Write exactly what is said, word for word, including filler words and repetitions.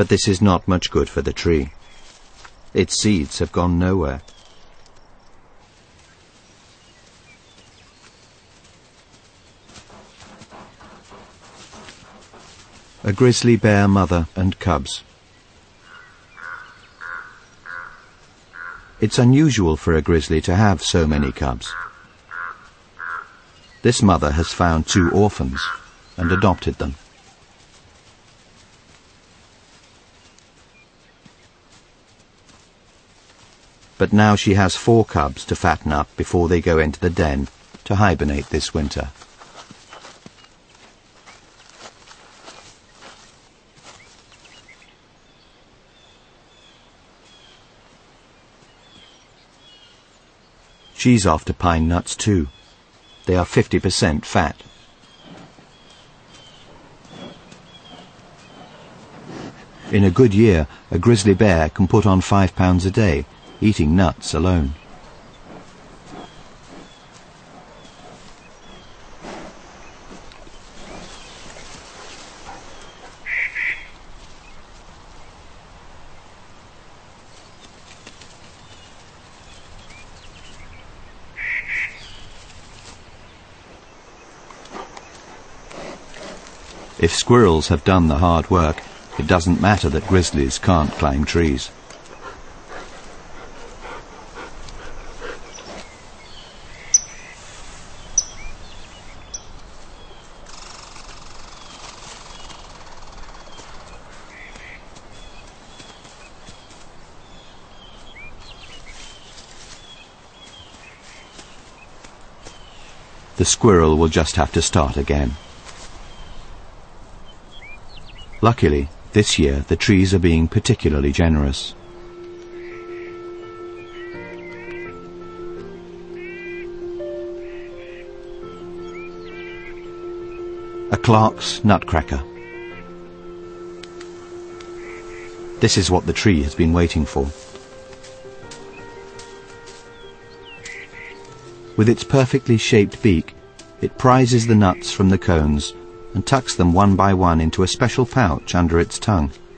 But this is not much good for the tree. Its seeds have gone nowhere. A grizzly bear mother and cubs. It's unusual for a grizzly to have so many cubs. This mother has found two orphans and adopted them. But now she has four cubs to fatten up before they go into the den to hibernate this winter. She's after pine nuts too. They are fifty percent fat. In a good year, a grizzly bear can put on five pounds a day, eating nuts alone. If squirrels have done the hard work, it doesn't matter that grizzlies can't climb trees. The squirrel will just have to start again. Luckily, this year the trees are being particularly generous. A Clark's nutcracker. This is what the tree has been waiting for. With its perfectly shaped beak, it prizes the nuts from the cones and tucks them one by one into a special pouch under its tongue.